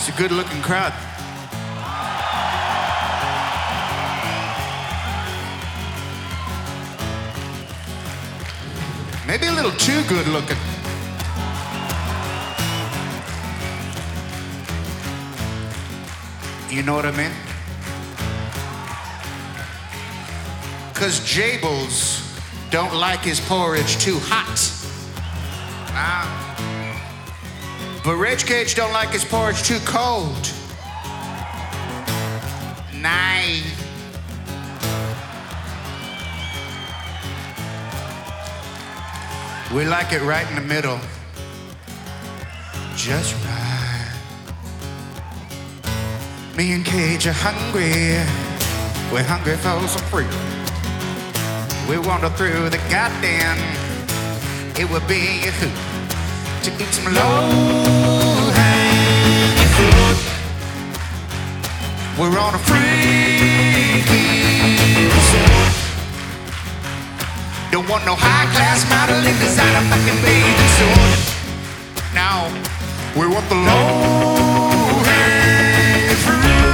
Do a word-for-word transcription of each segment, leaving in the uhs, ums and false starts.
It's a good-looking crowd. Maybe a little too good-looking. You know what I mean? Because Jables don't like his porridge too hot. Ah. But Rage Cage don't like his porridge too cold. Nah. We like it right in the middle. Just right. Me and Cage are hungry. We're hungry for some fruit. We wander through the garden. It would be a hoot to eat some low-hanging fruit. We're on a freaky pursuit. Don't want no high-class modeling designer fucking bathing suit. Now we want the low-hanging fruit.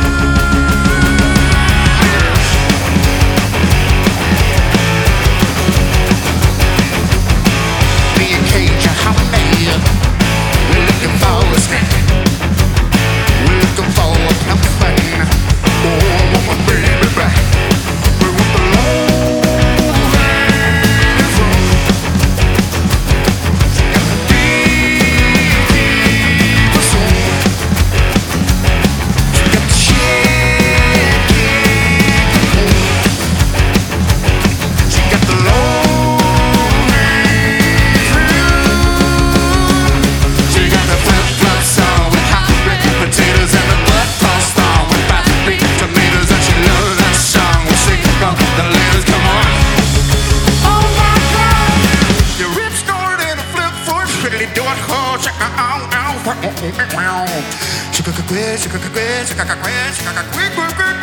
Quick, quick, quick, quick, quick, quick, quick, quick, quick, quick, quick,